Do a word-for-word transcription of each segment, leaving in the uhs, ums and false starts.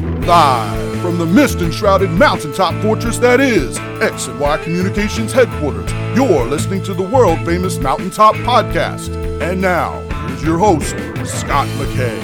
Live from the mist-enshrouded mountaintop fortress that is X and Y Communications headquarters, you're listening to the world-famous Mountaintop Podcast. And now, here's your host, Scott McKay.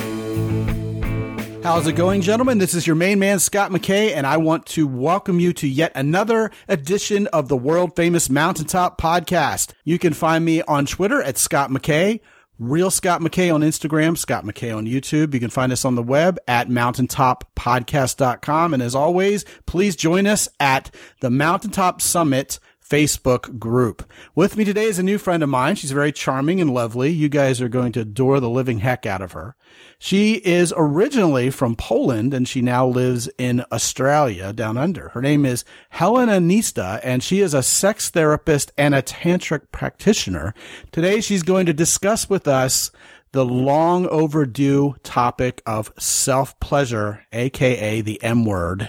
How's it going, gentlemen? This is your main man, Scott McKay, and I want to welcome you to yet another edition of the world-famous Mountaintop Podcast. You can find me on Twitter at Scott McKay, Real Scott McKay on Instagram, Scott McKay on YouTube. You can find us on the web at mountaintop podcast dot com. And as always, please join us at the Mountaintop Summit Facebook group. With me today is a new friend of mine. She's very charming and lovely. You guys are going to adore the living heck out of her. She is originally from Poland, and she now lives in Australia down under. Her name is Helena Nista, and she is a sex therapist and a tantric practitioner. Today, she's going to discuss with us the long overdue topic of self-pleasure, aka the M word,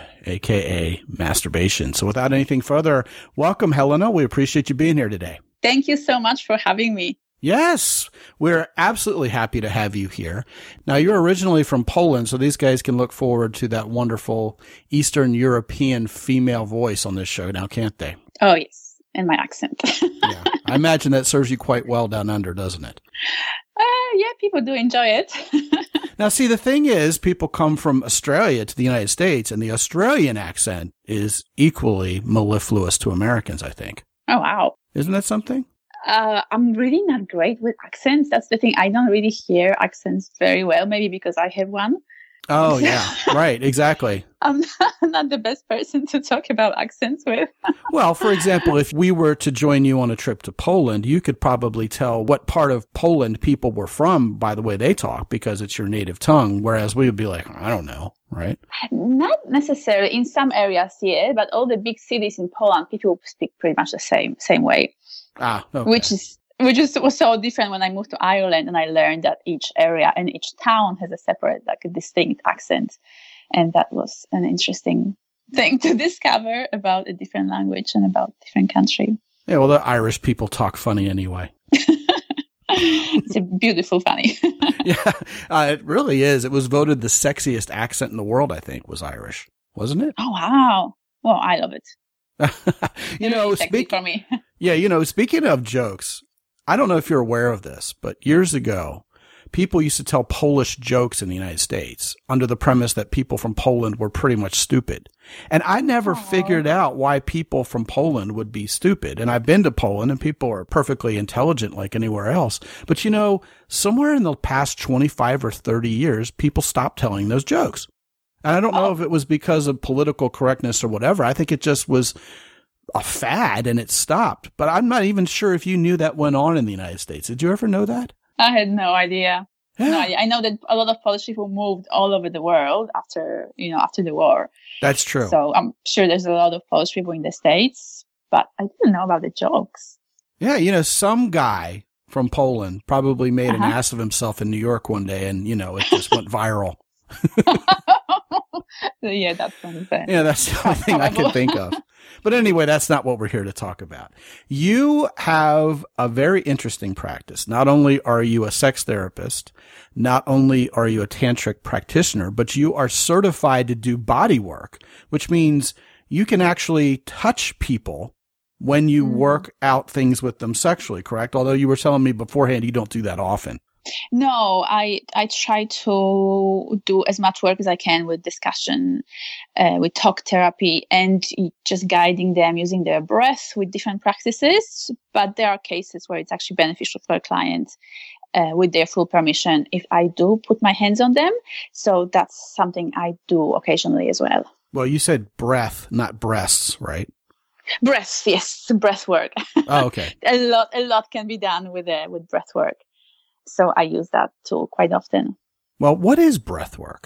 aka masturbation. So without anything further, welcome, Helena. We appreciate you being here today. Thank you so much for having me. Yes, we're absolutely happy to have you here. Now, you're originally from Poland, so these guys can look forward to that wonderful Eastern European female voice on this show now, can't they? Oh, yes, and my accent. Yeah, I imagine that serves you quite well down under, doesn't it? Uh, yeah, people do enjoy it. Now, see, the thing is, people come from Australia to the United States, and the Australian accent is equally mellifluous to Americans, I think. Oh, wow. Isn't that something? Uh, I'm really not great with accents. That's the thing. I don't really hear accents very well, maybe because I have one. Oh, yeah. Right. Exactly. I'm not, not the best person to talk about accents with. Well, for example, if we were to join you on a trip to Poland, you could probably tell what part of Poland people were from by the way they talk because it's your native tongue, whereas we would be like, I don't know, right? Not necessarily. In some areas, yeah, but all the big cities in Poland, people speak pretty much the same same way. Ah, okay. Which is which is was so different when I moved to Ireland, and I learned that each area and each town has a separate, like a distinct accent, and that was an interesting thing to discover about a different language and about a different country. Yeah, well, the Irish people talk funny anyway. It's a beautiful funny. Yeah, uh, it really is. It was voted the sexiest accent in the world, I think, was Irish, wasn't it? Oh wow! Well, I love it. you know, speak for me. Yeah, you know, speaking of jokes, I don't know if you're aware of this, but years ago, people used to tell Polish jokes in the United States under the premise that people from Poland were pretty much stupid. And I never Aww. figured out why people from Poland would be stupid. And I've been to Poland and people are perfectly intelligent like anywhere else. But you know, somewhere in the past twenty-five or thirty years, people stopped telling those jokes. And I don't know oh. if it was because of political correctness or whatever. I think it just was a fad and it stopped. But I'm not even sure if you knew that went on in the United States. Did you ever know that? I had no idea. Yeah. No idea. I know that a lot of Polish people moved all over the world after, you know, after the war. That's true. So I'm sure there's a lot of Polish people in the States, but I didn't know about the jokes. Yeah, you know, some guy from Poland probably made uh-huh. an ass of himself in New York one day and, you know, it just went viral. Yeah, that's one thing. Yeah, that's the only thing I can think of. But anyway, that's not what we're here to talk about. You have a very interesting practice. Not only are you a sex therapist, not only are you a tantric practitioner, but you are certified to do body work, which means you can actually touch people when you mm. work out things with them sexually, correct? Although you were telling me beforehand you don't do that often. No, I I try to do as much work as I can with discussion, uh, with talk therapy, and just guiding them using their breath with different practices. But there are cases where it's actually beneficial for a client uh, with their full permission if I do put my hands on them. So that's something I do occasionally as well. Well, you said breath, not breasts, right? Breath, yes, breath work. Oh, okay. a lot, a lot can be done with uh, with breath work. So I use that tool quite often. Well, what is breath work?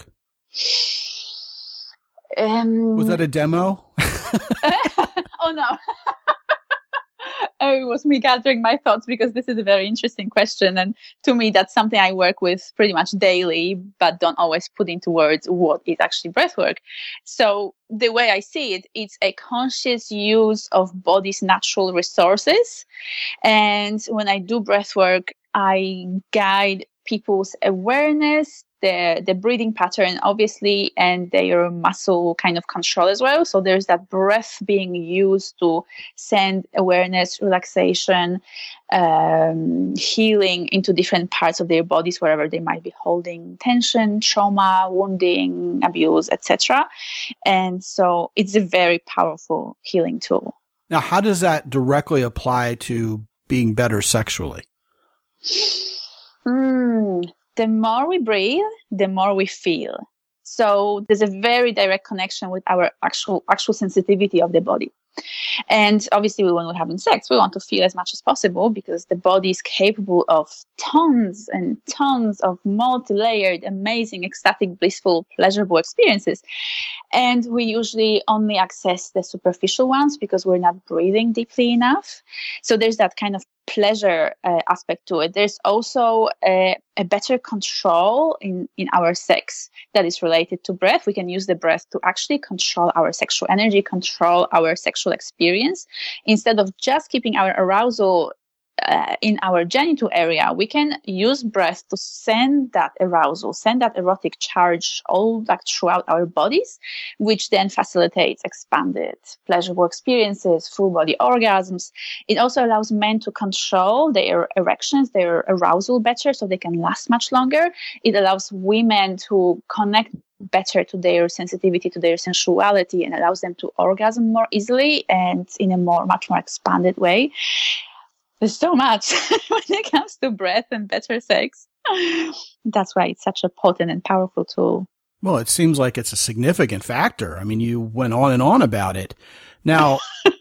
Um, was that a demo? Oh, no. Oh, it was me gathering my thoughts because this is a very interesting question. And to me, that's something I work with pretty much daily, but don't always put into words what is actually breath work. So the way I see it, it's a conscious use of body's natural resources. And when I do breath work, I guide people's awareness, the the breathing pattern, obviously, and their muscle kind of control as well. So there's that breath being used to send awareness, relaxation, um, healing into different parts of their bodies, wherever they might be holding tension, trauma, wounding, abuse, et cetera. And so it's a very powerful healing tool. Now, how does that directly apply to being better sexually? Mm, the more we breathe, the more we feel. So there's a very direct connection with our actual actual sensitivity of the body. And obviously, when we're having sex, we want to feel as much as possible because the body is capable of tons and tons of multi-layered, amazing, ecstatic, blissful, pleasurable experiences. And we usually only access the superficial ones because we're not breathing deeply enough. So there's that kind of pleasure uh, aspect to it. There's also a, a better control in, in our sex that is related to breath. We can use the breath to actually control our sexual energy, control our sexual experience. Instead of just keeping our arousal Uh, in our genital area, we can use breath to send that arousal, send that erotic charge all like throughout our bodies, which then facilitates expanded pleasurable experiences, full body orgasms. It also allows men to control their erections, their arousal better, so they can last much longer. It allows women to connect better to their sensitivity, to their sensuality, and allows them to orgasm more easily and in a more, much more expanded way. There's so much when it comes to breath and better sex. That's why it's such a potent and powerful tool. Well, it seems like it's a significant factor. I mean, you went on and on about it. Now,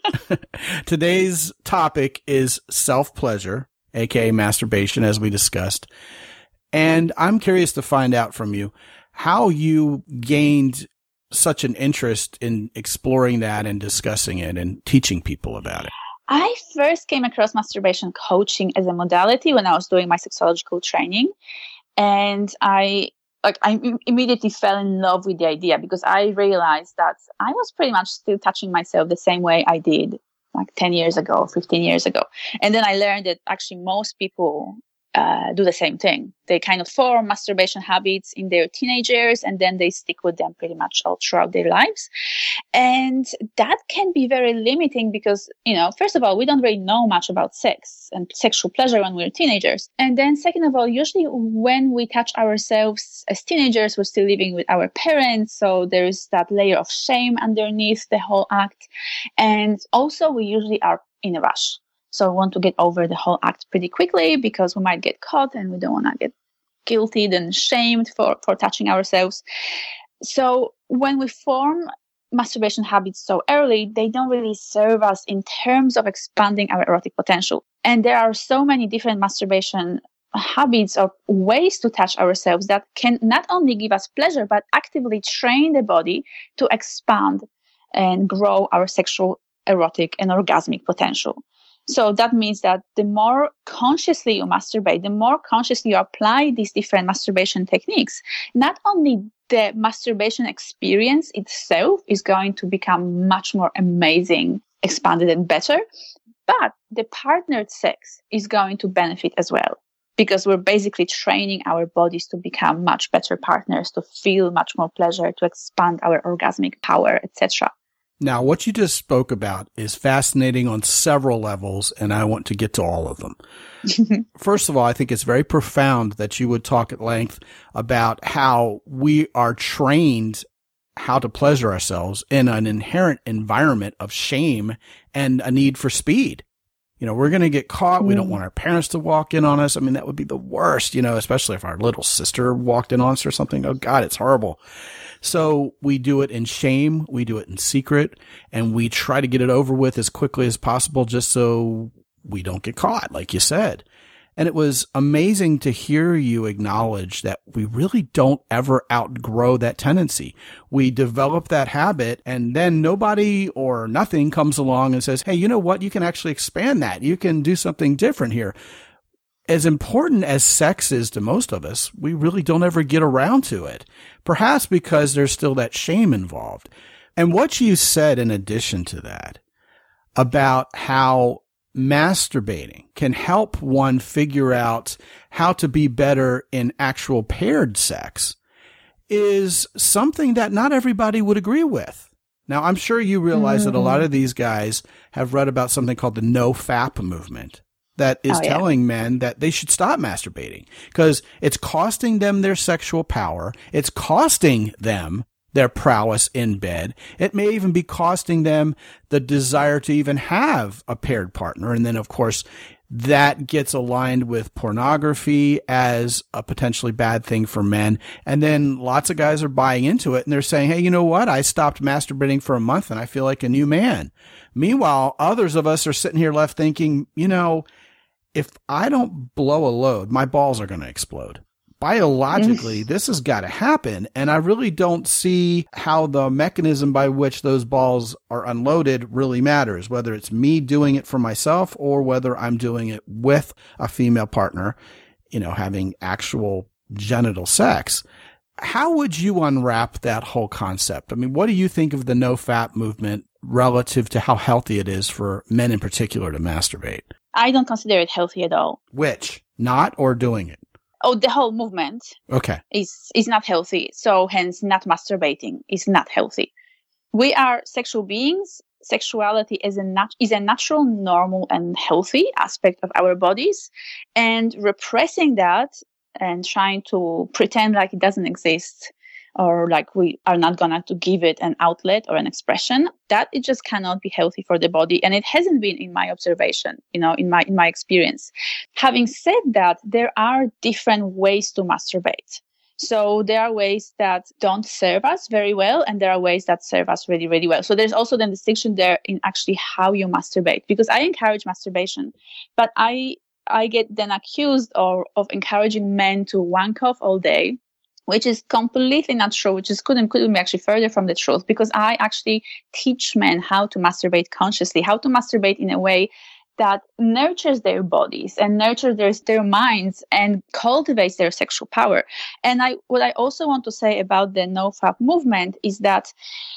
today's topic is self-pleasure, aka masturbation, as we discussed. And I'm curious to find out from you how you gained such an interest in exploring that and discussing it and teaching people about it. I first came across masturbation coaching as a modality when I was doing my sexological training. And I like I immediately fell in love with the idea because I realized that I was pretty much still touching myself the same way I did like ten years ago, fifteen years ago. And then I learned that actually most people uh, do the same thing. They kind of form masturbation habits in their teenagers and then they stick with them pretty much all throughout their lives. And that can be very limiting because, you know, first of all, we don't really know much about sex and sexual pleasure when we're teenagers. And then second of all, usually when we touch ourselves as teenagers, we're still living with our parents. So there's that layer of shame underneath the whole act. And also we usually are in a rush. So we want to get over the whole act pretty quickly because we might get caught and we don't want to get guilty and shamed for, for touching ourselves. So when we form masturbation habits so early, they don't really serve us in terms of expanding our erotic potential. And there are so many different masturbation habits or ways to touch ourselves that can not only give us pleasure, but actively train the body to expand and grow our sexual, erotic, and orgasmic potential. So that means that the more consciously you masturbate, the more consciously you apply these different masturbation techniques, not only the masturbation experience itself is going to become much more amazing, expanded, and better, but the partnered sex is going to benefit as well. Because we're basically training our bodies to become much better partners, to feel much more pleasure, to expand our orgasmic power, et cetera. Now, what you just spoke about is fascinating on several levels, and I want to get to all of them. First of all, I think it's very profound that you would talk at length about how we are trained how to pleasure ourselves in an inherent environment of shame and a need for speed. You know, we're going to get caught. Mm. We don't want our parents to walk in on us. I mean, that would be the worst, you know, especially if our little sister walked in on us or something. Oh, God, it's horrible. So we do it in shame. We do it in secret, and we try to get it over with as quickly as possible just so we don't get caught, like you said. And it was amazing to hear you acknowledge that we really don't ever outgrow that tendency. We develop that habit, and then nobody or nothing comes along and says, hey, you know what? You can actually expand that. You can do something different here. As important as sex is to most of us, we really don't ever get around to it, perhaps because there's still that shame involved. And what you said in addition to that about how masturbating can help one figure out how to be better in actual paired sex is something that not everybody would agree with. Now, I'm sure you realize mm-hmm. that a lot of these guys have read about something called the no fap movement that is oh, yeah. telling men that they should stop masturbating because it's costing them their sexual power. It's costing them their prowess in bed. It may even be costing them the desire to even have a paired partner. And then, of course, that gets aligned with pornography as a potentially bad thing for men. And then lots of guys are buying into it and they're saying, hey, you know what? I stopped masturbating for a month and I feel like a new man. Meanwhile, others of us are sitting here left thinking, you know, if I don't blow a load, my balls are going to explode. Biologically, this has got to happen. And I really don't see how the mechanism by which those balls are unloaded really matters, whether it's me doing it for myself or whether I'm doing it with a female partner, you know, having actual genital sex. How would you unwrap that whole concept? I mean, what do you think of the no fap movement relative to how healthy it is for men in particular to masturbate? I don't consider it healthy at all. Which? Not or doing it? Oh, the whole movement okay. is, is not healthy. So hence not masturbating is not healthy. We are sexual beings. Sexuality is a, nat- is a natural, normal, and healthy aspect of our bodies. And repressing that and trying to pretend like it doesn't exist or like we are not going to give it an outlet or an expression, that it just cannot be healthy for the body. And it hasn't been in my observation, you know, in my in my experience. Having said that, there are different ways to masturbate. So there are ways that don't serve us very well, and there are ways that serve us really, really well. So there's also the distinction there in actually how you masturbate, because I encourage masturbation, but I I get then accused of, of encouraging men to wank off all day, which is completely not true, which is couldn't, couldn't be actually further from the truth, because I actually teach men how to masturbate consciously, how to masturbate in a way that nurtures their bodies and nurtures their, their minds and cultivates their sexual power. And I, what I also want to say about the NoFap movement is that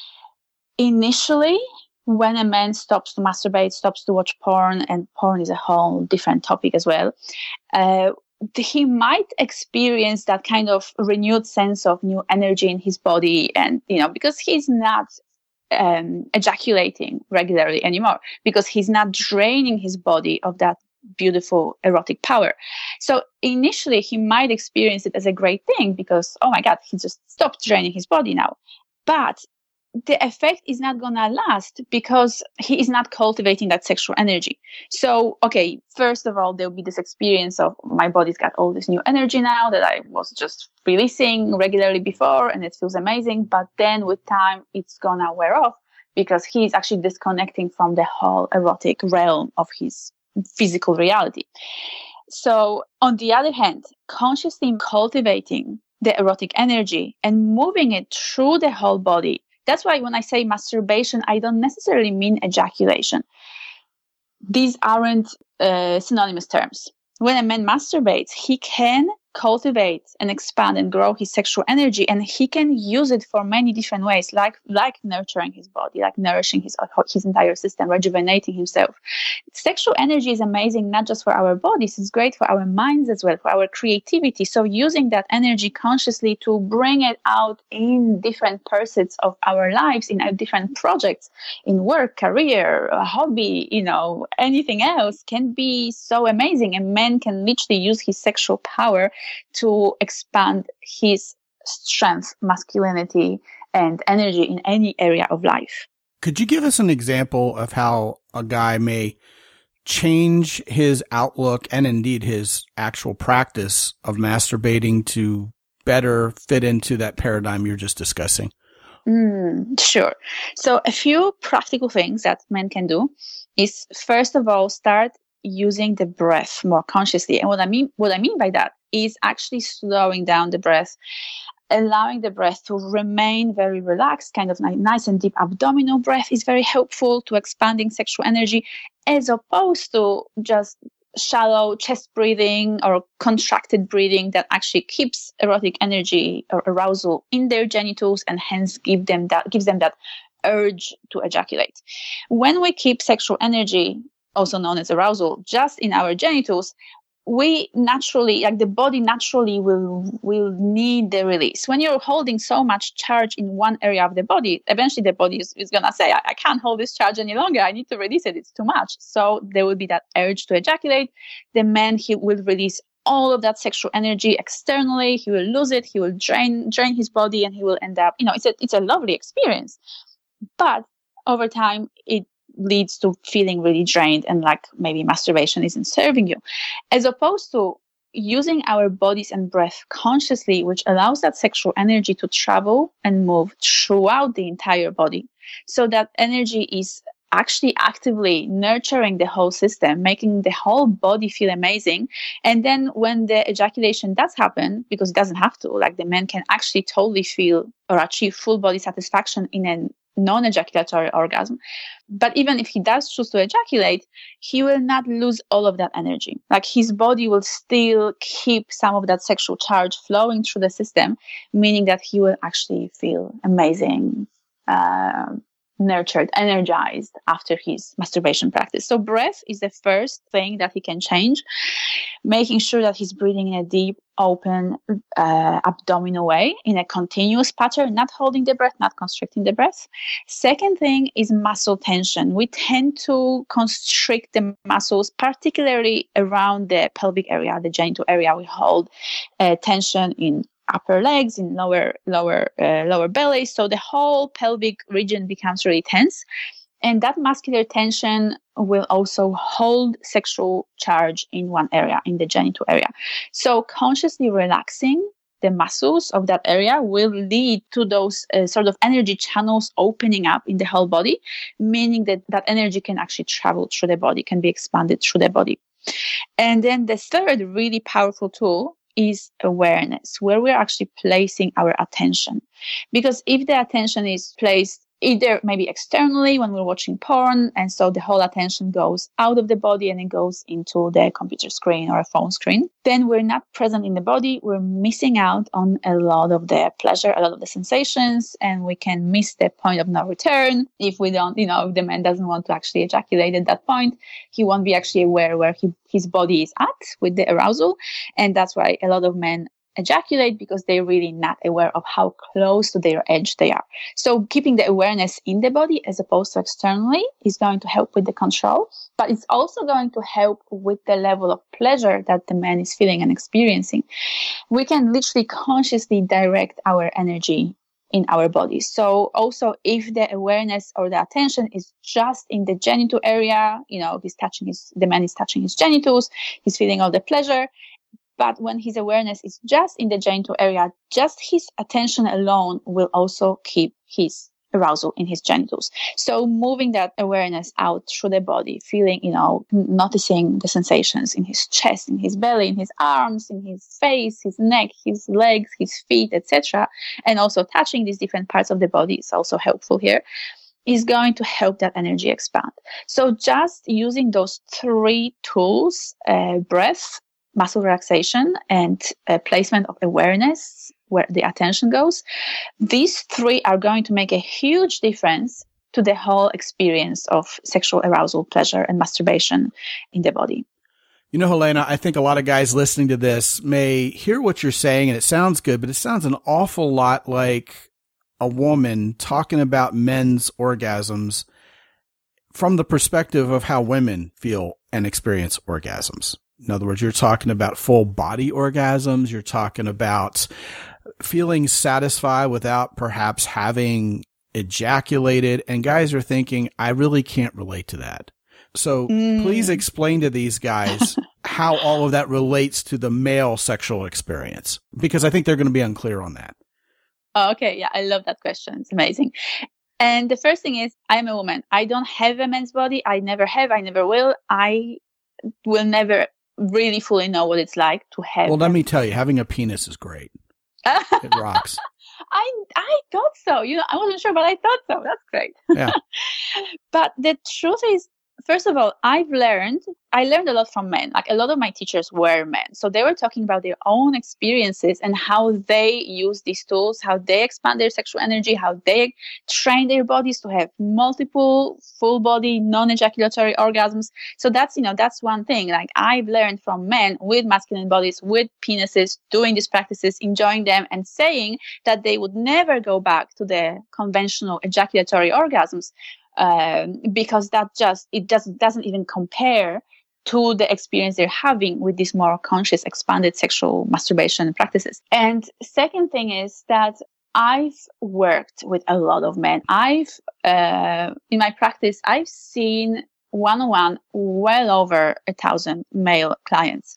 initially, when a man stops to masturbate, stops to watch porn, and porn is a whole different topic as well, uh, he might experience that kind of renewed sense of new energy in his body. And, you know, because he's not um, ejaculating regularly anymore, because he's not draining his body of that beautiful erotic power. So initially he might experience it as a great thing because, oh my God, he just stopped draining his body now. But the effect is not going to last because he is not cultivating that sexual energy. So, okay, first of all, there'll be this experience of my body's got all this new energy now that I was just releasing regularly before, and it feels amazing. But then with time, it's going to wear off because he's actually disconnecting from the whole erotic realm of his physical reality. So on the other hand, consciously cultivating the erotic energy and moving it through the whole body. That's why when I say masturbation, I don't necessarily mean ejaculation. These aren't uh, synonymous terms. When a man masturbates, he can cultivate and expand and grow his sexual energy, and he can use it for many different ways, like like nurturing his body, like nourishing his his entire system, rejuvenating himself. Sexual energy is amazing, not just for our bodies, it's great for our minds as well, for our creativity. So using that energy consciously to bring it out in different pursuits of our lives, in our different projects, in work, career, a hobby, you know, anything else can be so amazing. And man can literally use his sexual power to expand his strength, masculinity, and energy in any area of life. Could you give us an example of how a guy may change his outlook and indeed his actual practice of masturbating to better fit into that paradigm you're just discussing? Mm, sure. So a few practical things that men can do is, first of all, start using the breath more consciously. And what I mean, what I mean by that is actually slowing down the breath, allowing the breath to remain very relaxed, kind of nice and deep abdominal breath is very helpful to expanding sexual energy, as opposed to just shallow chest breathing or contracted breathing that actually keeps erotic energy or arousal in their genitals and hence give them that gives them that urge to ejaculate. When we keep sexual energy also known as arousal, just in our genitals, we naturally, like the body naturally will will need the release. When you're holding so much charge in one area of the body, eventually the body is, is going to say, I, I can't hold this charge any longer. I need to release it. It's too much. So there will be that urge to ejaculate. The man, he will release all of that sexual energy externally. He will lose it. He will drain drain his body, and he will end up, you know, it's a, it's a lovely experience. But over time, it leads to feeling really drained, and like maybe masturbation isn't serving you, as opposed to using our bodies and breath consciously, which allows that sexual energy to travel and move throughout the entire body. So that energy is actually actively nurturing the whole system, making the whole body feel amazing. And then when the ejaculation does happen, because it doesn't have to, like the man can actually totally feel or achieve full body satisfaction in a non-ejaculatory orgasm. But even if he does choose to ejaculate, he will not lose all of that energy. Like his body will still keep some of that sexual charge flowing through the system, meaning that he will actually feel amazing, uh, nurtured, energized after his masturbation practice. So breath is the first thing that he can change, making sure that he's breathing in a deep, open, uh, abdominal way in a continuous pattern, not holding the breath, not constricting the breath. Second thing is muscle tension. We tend to constrict the muscles, particularly around the pelvic area, the genital area. We hold uh, tension in upper legs, in lower lower uh, lower belly, so the whole pelvic region becomes really tense, and that muscular tension will also hold sexual charge in one area, in the genital area. So consciously relaxing the muscles of that area will lead to those uh, sort of energy channels opening up in the whole body, meaning that that energy can actually travel through the body, can be expanded through the body. And then the third really powerful tool is awareness, where we're actually placing our attention. Because if the attention is placed either maybe externally when we're watching porn, and so the whole attention goes out of the body and it goes into the computer screen or a phone screen, then we're not present in the body. We're missing out on a lot of the pleasure, a lot of the sensations, and we can miss the point of no return. If we don't, you know, if the man doesn't want to actually ejaculate at that point, he won't be actually aware where he, his body is at with the arousal. And that's why a lot of men ejaculate, because they're really not aware of how close to their edge they are. So keeping the awareness in the body as opposed to externally is going to help with the control, but it's also going to help with the level of pleasure that the man is feeling and experiencing. We can literally consciously direct our energy in our body. So also if the awareness or the attention is just in the genital area, you know, he's touching his, the man is touching his genitals, he's feeling all the pleasure. But when his awareness is just in the genital area, just his attention alone will also keep his arousal in his genitals. So moving that awareness out through the body, feeling, you know, noticing the sensations in his chest, in his belly, in his arms, in his face, his neck, his legs, his feet, et cetera, and also touching these different parts of the body is also helpful here, is going to help that energy expand. So just using those three tools, uh, breath, muscle relaxation, and uh, placement of awareness where the attention goes, these three are going to make a huge difference to the whole experience of sexual arousal, pleasure, and masturbation in the body. You know, Helena, I think a lot of guys listening to this may hear what you're saying, and it sounds good, but it sounds an awful lot like a woman talking about men's orgasms from the perspective of how women feel and experience orgasms. In other words, you're talking about full body orgasms. You're talking about feeling satisfied without perhaps having ejaculated. And guys are thinking, I really can't relate to that. So mm. please explain to these guys how all of that relates to the male sexual experience, because I think they're going to be unclear on that. Oh, okay. Yeah, I love that question. It's amazing. And the first thing is, I'm a woman. I don't have a man's body. I never have. I never will. I will never really fully know what it's like to have. Well, let me tell you, having a penis is great. It rocks. I I thought so. You know, I wasn't sure, but I thought so. That's great. Yeah. But the truth is, first of all, I've learned, I learned a lot from men. Like a lot of my teachers were men. So they were talking about their own experiences and how they use these tools, how they expand their sexual energy, how they train their bodies to have multiple full body, non-ejaculatory orgasms. So that's, you know, that's one thing. Like I've learned from men with masculine bodies, with penises, doing these practices, enjoying them, and saying that they would never go back to the conventional ejaculatory orgasms. Um, because that just, it doesn't, doesn't even compare to the experience they're having with these more conscious, expanded sexual masturbation practices. And second thing is that I've worked with a lot of men. I've, uh, in my practice, I've seen one-on-one well over a thousand male clients.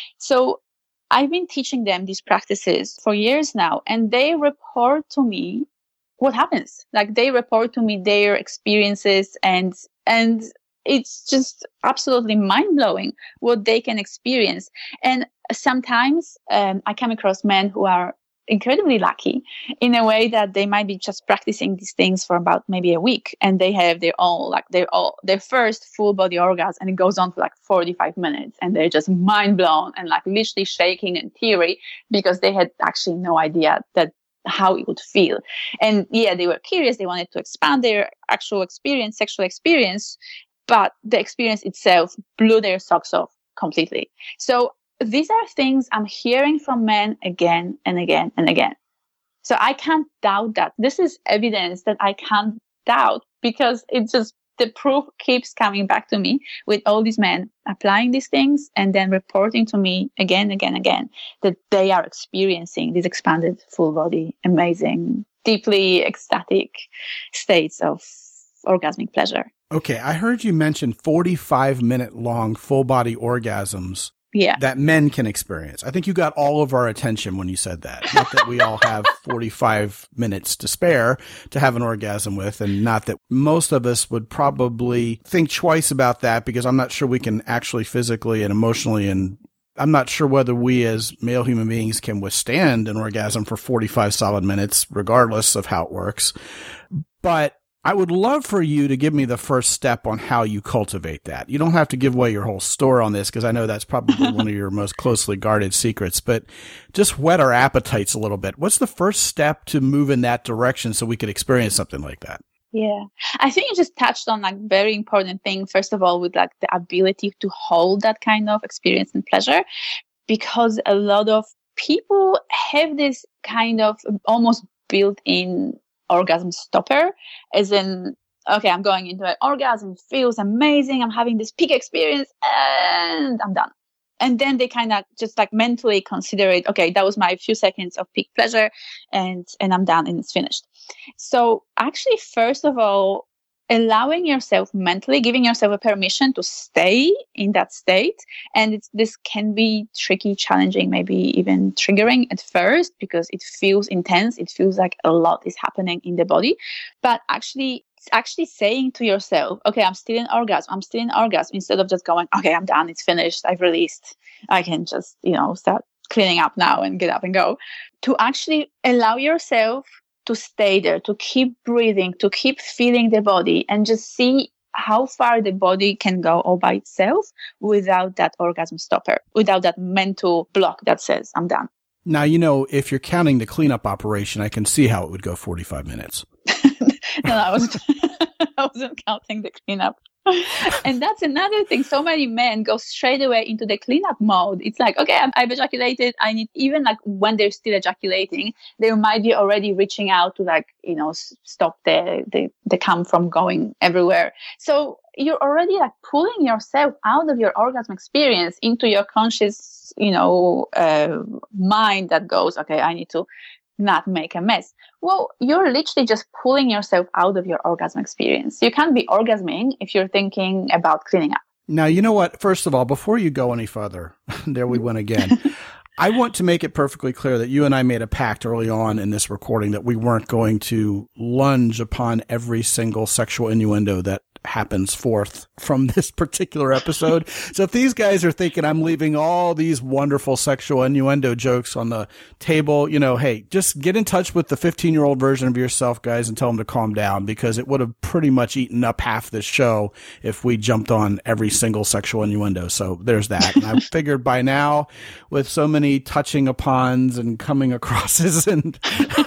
So I've been teaching them these practices for years now, and they report to me what happens. Like they report to me their experiences, and and it's just absolutely mind-blowing what they can experience. And sometimes um, I come across men who are incredibly lucky in a way that they might be just practicing these things for about maybe a week, and they have their own, like their all their first full body orgasm, and it goes on for like forty-five minutes, and they're just mind blown and like literally shaking in theory because they had actually no idea that how it would feel. And yeah, they were curious, they wanted to expand their actual experience, sexual experience, but the experience itself blew their socks off completely. So these are things I'm hearing from men again and again and again. So I can't doubt that. This is evidence that I can't doubt, because it just, the proof keeps coming back to me with all these men applying these things and then reporting to me again and again and again that they are experiencing these expanded full body, amazing, deeply ecstatic states of orgasmic pleasure. Okay, I heard you mention forty-five minute long full body orgasms. Yeah. That men can experience. I think you got all of our attention when you said that. Not that we all have forty-five minutes to spare to have an orgasm with, and not that most of us would probably think twice about that, because I'm not sure we can actually physically and emotionally, and I'm not sure whether we as male human beings can withstand an orgasm for forty-five solid minutes, regardless of how it works. But I would love for you to give me the first step on how you cultivate that. You don't have to give away your whole story on this, because I know that's probably one of your most closely guarded secrets, but just whet our appetites a little bit. What's the first step to move in that direction so we could experience something like that? Yeah, I think you just touched on like very important thing, first of all, with like the ability to hold that kind of experience and pleasure, because a lot of people have this kind of almost built-in orgasm stopper, as in, okay, I'm going into an orgasm, it feels amazing, I'm having this peak experience, and I'm done. And then they kind of just like mentally consider it, okay, that was my few seconds of peak pleasure, and and I'm done and it's finished. So actually, first of all, allowing yourself mentally, giving yourself a permission to stay in that state. And it's, this can be tricky, challenging, maybe even triggering at first, because it feels intense. It feels like a lot is happening in the body. But actually, actually saying to yourself, okay, I'm still in orgasm. I'm still in orgasm, instead of just going, okay, I'm done. It's finished. I've released. I can just, you know, start cleaning up now and get up and go. To actually allow yourself to stay there, to keep breathing, to keep feeling the body, and just see how far the body can go all by itself without that orgasm stopper, without that mental block that says, I'm done. Now, you know, if you're counting the cleanup operation, I can see how it would go forty-five minutes. No, I wasn't, I wasn't counting the cleanup. And that's another thing. So many men go straight away into the cleanup mode. It's like, okay, I've ejaculated. I need, even like when they're still ejaculating, they might be already reaching out to like, you know, stop the, the, the cum from going everywhere. So you're already like pulling yourself out of your orgasm experience into your conscious, you know, uh, mind that goes, okay, I need to not make a mess. Well, you're literally just pulling yourself out of your orgasm experience. You can't be orgasming if you're thinking about cleaning up. Now, you know what? First of all, before you go any further, there we went again. I want to make it perfectly clear that you and I made a pact early on in this recording that we weren't going to lunge upon every single sexual innuendo that happens forth from this particular episode. So if these guys are thinking I'm leaving all these wonderful sexual innuendo jokes on the table, you know, hey, just get in touch with the fifteen year old version of yourself, guys, and tell them to calm down, because it would have pretty much eaten up half this show if we jumped on every single sexual innuendo. So there's that. And I figured by now, with so many touching upons and coming acrosses and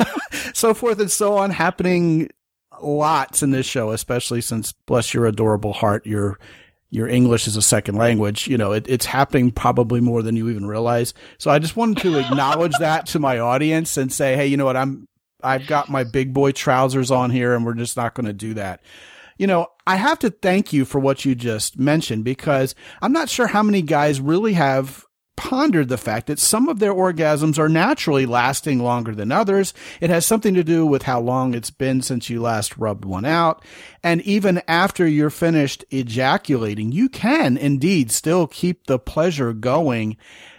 so forth and so on happening lots in this show, especially since, bless your adorable heart, your your English is a second language. You know, it, it's happening probably more than you even realize. So I just wanted to acknowledge that to my audience and say, hey, you know what, I'm I've got my big boy trousers on here, and we're just not going to do that. You know, I have to thank you for what you just mentioned, because I'm not sure how many guys really have pondered the fact that some of their orgasms are naturally lasting longer than others. It has something to do with how long it's been since you last rubbed one out. And even after you're finished ejaculating, you can indeed still keep the pleasure going.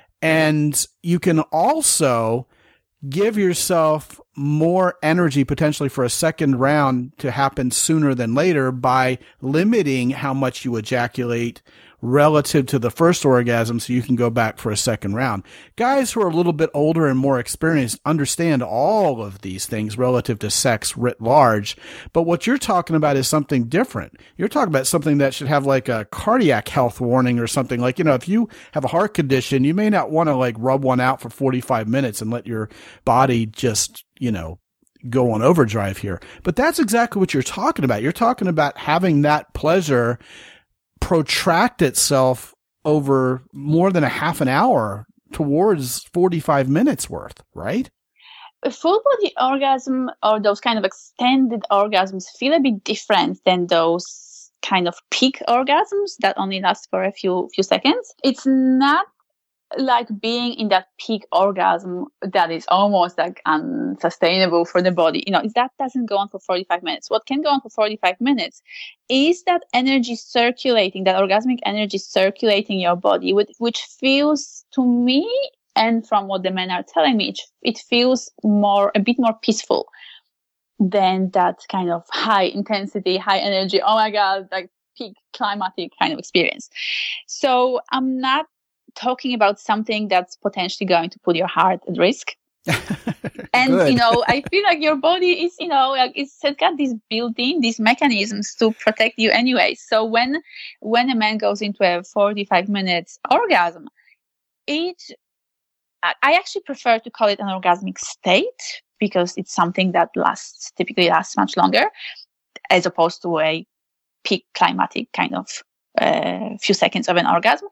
And you can also give yourself more energy potentially for a second round to happen sooner than later by limiting how much you ejaculate relative to the first orgasm, so you can go back for a second round. Guys who are a little bit older and more experienced understand all of these things relative to sex writ large, but what you're talking about is something different. You're talking about something that should have like a cardiac health warning or something. Like, you know, if you have a heart condition, you may not want to like rub one out for forty-five minutes and let your body just, you know, go on overdrive here. But that's exactly what you're talking about. You're talking about having that pleasure protract itself over more than a half an hour towards forty-five minutes worth, right? A full body orgasm, or those kind of extended orgasms, feel a bit different than those kind of peak orgasms that only last for a few few seconds. It's not like being in that peak orgasm that is almost like unsustainable for the body. You know, that doesn't go on for forty-five minutes. What can go on for forty-five minutes is that energy circulating, that orgasmic energy circulating your body, which, which feels to me, and from what the men are telling me, it, it feels more, a bit more peaceful than that kind of high intensity, high energy, oh my God, like peak climatic kind of experience. So I'm not talking about something that's potentially going to put your heart at risk. And, Good. you know, I feel like your body is, you know, like it's, it's got these built-in, these mechanisms to protect you anyway. So when, when a man goes into a forty-five minutes orgasm, it, I actually prefer to call it an orgasmic state, because it's something that lasts, typically lasts much longer, as opposed to a peak climatic kind of uh, few seconds of an orgasm.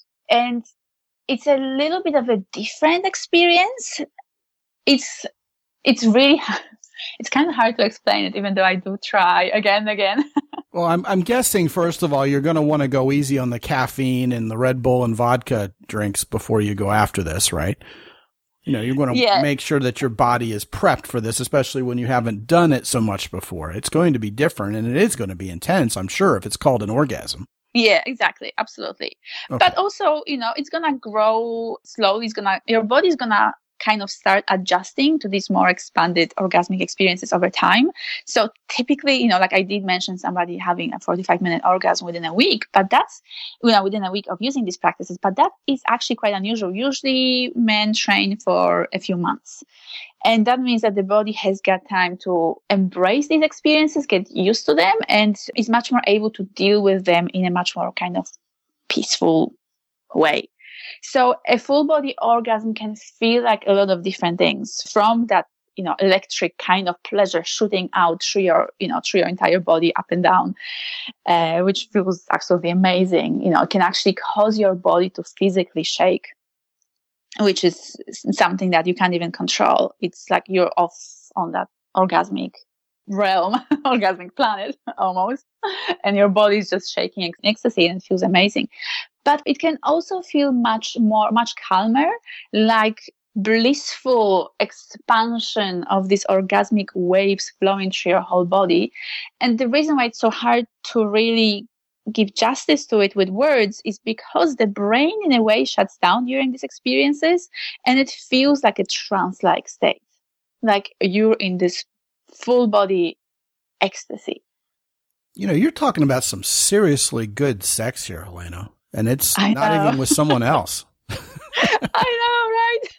And it's a little bit of a different experience. It's, it's really, it's kind of hard to explain it, even though I do try again and again. Well, I'm, I'm guessing, first of all, you're going to want to go easy on the caffeine and the Red Bull and vodka drinks before you go after this, right? You know, you're going to yeah. make sure that your body is prepped for this, especially when you haven't done it so much before. It's going to be different, and it is going to be intense, I'm sure, if it's called an orgasm. Yeah, exactly. Absolutely. Okay. But also, you know, it's going to grow slowly. It's going to, your body's going to kind of start adjusting to these more expanded orgasmic experiences over time. So typically, you know, like I did mention somebody having a forty-five minute orgasm within a week, but that's, you know, within a week of using these practices, but that is actually quite unusual. Usually men train for a few months. And that means that the body has got time to embrace these experiences, get used to them, and is much more able to deal with them in a much more kind of peaceful way. So a full body orgasm can feel like a lot of different things, from that, you know, electric kind of pleasure shooting out through your, you know, through your entire body up and down, uh, which feels absolutely amazing. You know, it can actually cause your body to physically shake, which is something that you can't even control. It's like you're off on that orgasmic realm, orgasmic planet almost, and your body is just shaking in ecstasy, and it feels amazing. But it can also feel much more, much calmer, like blissful expansion of these orgasmic waves flowing through your whole body. And the reason why it's so hard to really give justice to it with words is because the brain in a way shuts down during these experiences, and it feels like a trance-like state, like you're in this full body ecstasy. You know, you're talking about some seriously good sex here, Helena, and it's I not know. even with someone else. I know, right?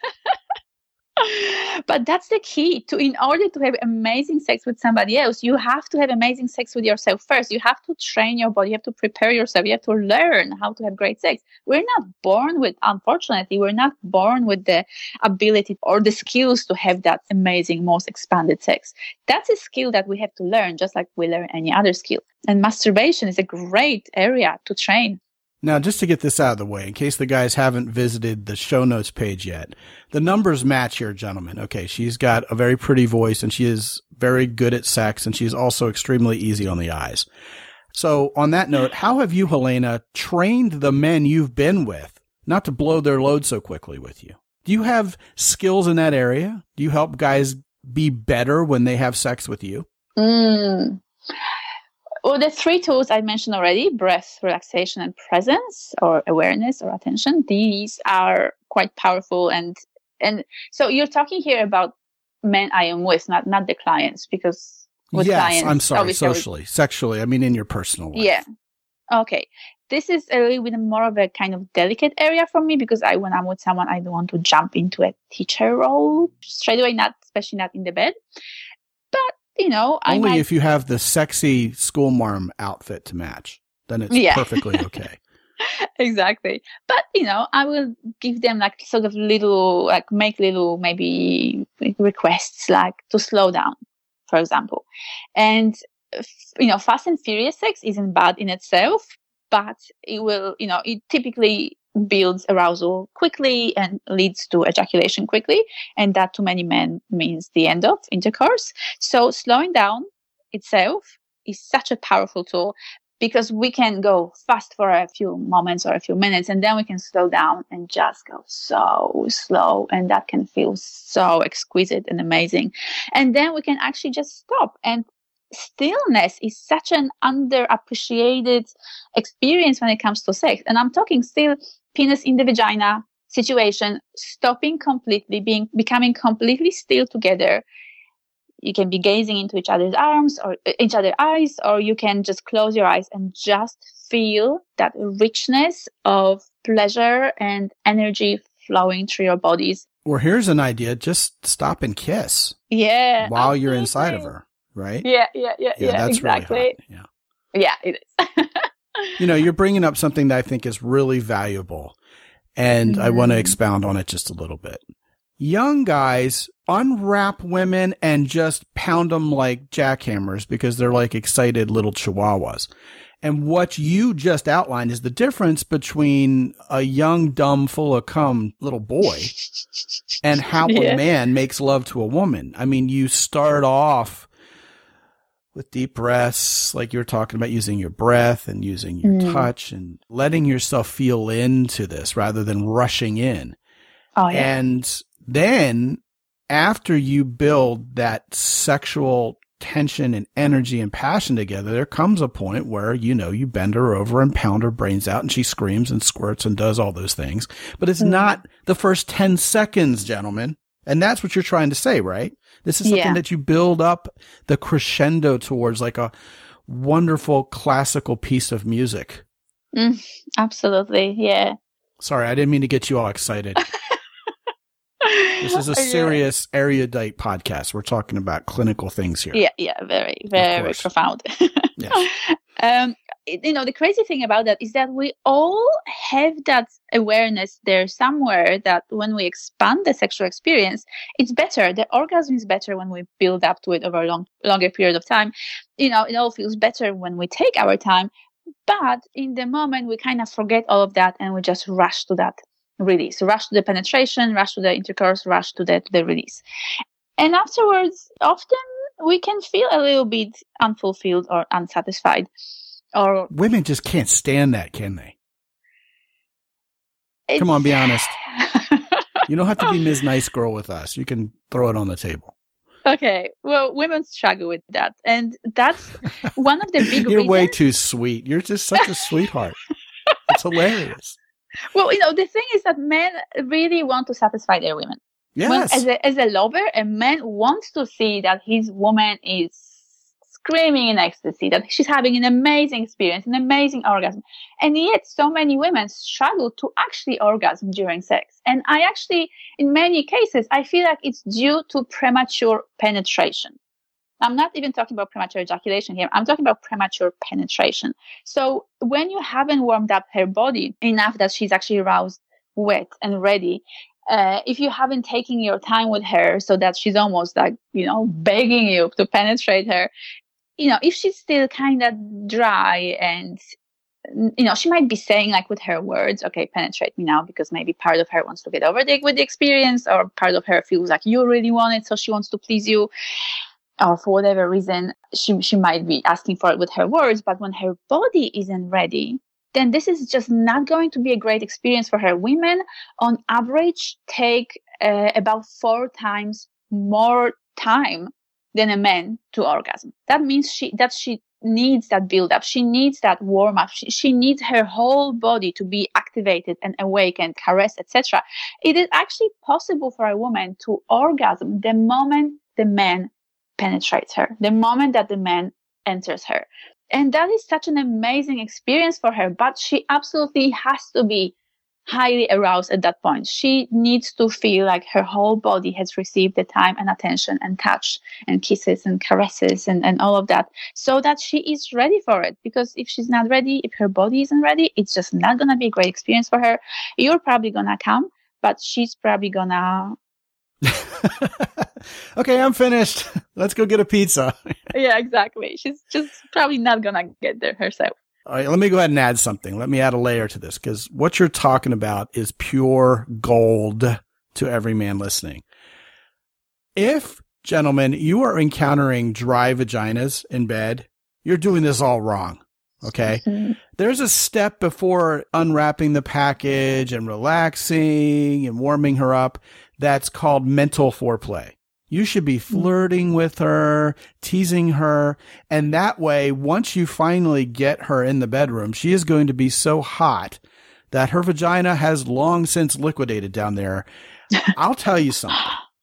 But that's the key to, in order to have amazing sex with somebody else, you have to have amazing sex with yourself first. You have to train your body. You have to prepare yourself. You have to learn how to have great sex. We're not born with, unfortunately, we're not born with the ability or the skills to have that amazing, most expanded sex. That's a skill that we have to learn, just like we learn any other skill. And masturbation is a great area to train. Now, just to get this out of the way, in case the guys haven't visited the show notes page yet, the numbers match here, gentlemen. Okay, she's got a very pretty voice, and she is very good at sex, and she's also extremely easy on the eyes. So, on that note, how have you, Helena, trained the men you've been with not to blow their load so quickly with you? Do you have skills in that area? Do you help guys be better when they have sex with you? Mm. Well, the three tools I mentioned already, breath, relaxation, and presence, or awareness or attention, these are quite powerful. And and so you're talking here about men I am with, not not the clients, because with yes, clients... I'm sorry, socially, socially, sexually, I mean in your personal life. Yeah. Okay. This is a little bit more of a kind of delicate area for me, because I, when I'm with someone, I don't want to jump into a teacher role straight away, not especially not in the bed. But you know, I only might... if you have the sexy school marm outfit to match, then it's yeah. perfectly okay. Exactly. But, you know, I will give them like sort of little, like make little maybe requests, like to slow down, for example. And, you know, fast and furious sex isn't bad in itself, but it will, you know, it typically builds arousal quickly and leads to ejaculation quickly. And that to many men means the end of intercourse. So slowing down itself is such a powerful tool, because we can go fast for a few moments or a few minutes, and then we can slow down and just go so slow. And that can feel so exquisite and amazing. And then we can actually just stop. And stillness is such an underappreciated experience when it comes to sex. And I'm talking still penis in the vagina situation, stopping completely, being becoming completely still together. You can be gazing into each other's arms or each other's eyes, or you can just close your eyes and just feel that richness of pleasure and energy flowing through your bodies. Or here's an idea: just stop and kiss. Yeah, while absolutely. You're inside of her, right? Yeah, yeah, yeah, yeah. yeah that's exactly. Really hot. Yeah, yeah, it is. You know, you're bringing up something that I think is really valuable, and mm-hmm. I want to expound on it just a little bit. Young guys unwrap women and just pound them like jackhammers because they're like excited little chihuahuas. And what you just outlined is the difference between a young, dumb, full of cum little boy and how yeah. a man makes love to a woman. I mean, you start off with deep breaths, like you were talking about, using your breath and using your mm. touch and letting yourself feel into this rather than rushing in. Oh, yeah. And then after you build that sexual tension and energy and passion together, there comes a point where, you know, you bend her over and pound her brains out and she screams and squirts and does all those things. But it's mm. not the first ten seconds, gentlemen. And that's what you're trying to say, right? This is something yeah. that you build up the crescendo towards, like a wonderful classical piece of music. Mm, absolutely. Yeah. Sorry, I didn't mean to get you all excited. This is a serious yeah. erudite podcast. We're talking about clinical things here. Yeah, yeah, very, very profound. Yes. Um, you know, the crazy thing about that is that we all have that awareness there somewhere, that when we expand the sexual experience, it's better. The orgasm is better when we build up to it over a long, longer period of time. You know, it all feels better when we take our time. But in the moment, we kind of forget all of that and we just rush to that release, rush to the penetration, rush to the intercourse, rush to the, to the release. And afterwards, often we can feel a little bit unfulfilled or unsatisfied. Or women just can't stand that, can they? Come on, be honest. You don't have to be Miz Nice Girl with us. You can throw it on the table. Okay. Well, women struggle with that. And that's one of the big You're reasons. way too sweet. You're just such a sweetheart. It's hilarious. Well, you know, the thing is that men really want to satisfy their women. Yes. When, as a as a lover, a man wants to see that his woman is screaming in ecstasy, that she's having an amazing experience, an amazing orgasm. And yet so many women struggle to actually orgasm during sex. And I actually, in many cases, I feel like it's due to premature penetration. I'm not even talking about premature ejaculation here. I'm talking about premature penetration. So when you haven't warmed up her body enough that she's actually aroused, wet and ready, uh, if you haven't taken your time with her so that she's almost like, you know, begging you to penetrate her, you know, if she's still kind of dry and, you know, she might be saying like with her words, okay, penetrate me now, because maybe part of her wants to get over the, with the experience, or part of her feels like you really want it, so she wants to please you. Or for whatever reason, she she might be asking for it with her words, but when her body isn't ready, then this is just not going to be a great experience for her. Women, on average, take uh, about four times more time than a man to orgasm. That means she that she needs that build-up. She needs that warm-up. She, she needs her whole body to be activated and awakened, caressed, et cetera. It is actually possible for a woman to orgasm the moment the man penetrates her, the moment that the man enters her. And that is such an amazing experience for her, but she absolutely has to be highly aroused at that point. She needs to feel like her whole body has received the time and attention and touch and kisses and caresses and, and all of that, so that she is ready for it. Because if she's not ready, if her body isn't ready, it's just not going to be a great experience for her. You're probably going to come, but she's probably going to okay, I'm finished. Let's go get a pizza. Yeah, exactly. She's just probably not going to get there herself. All right, let me go ahead and add something. Let me add a layer to this, because what you're talking about is pure gold to every man listening. If, gentlemen, you are encountering dry vaginas in bed, you're doing this all wrong. Okay. Mm-hmm. There's a step before unwrapping the package and relaxing and warming her up that's called mental foreplay. You should be flirting with her, teasing her. And that way, once you finally get her in the bedroom, she is going to be so hot that her vagina has long since liquidated down there. I'll tell you something.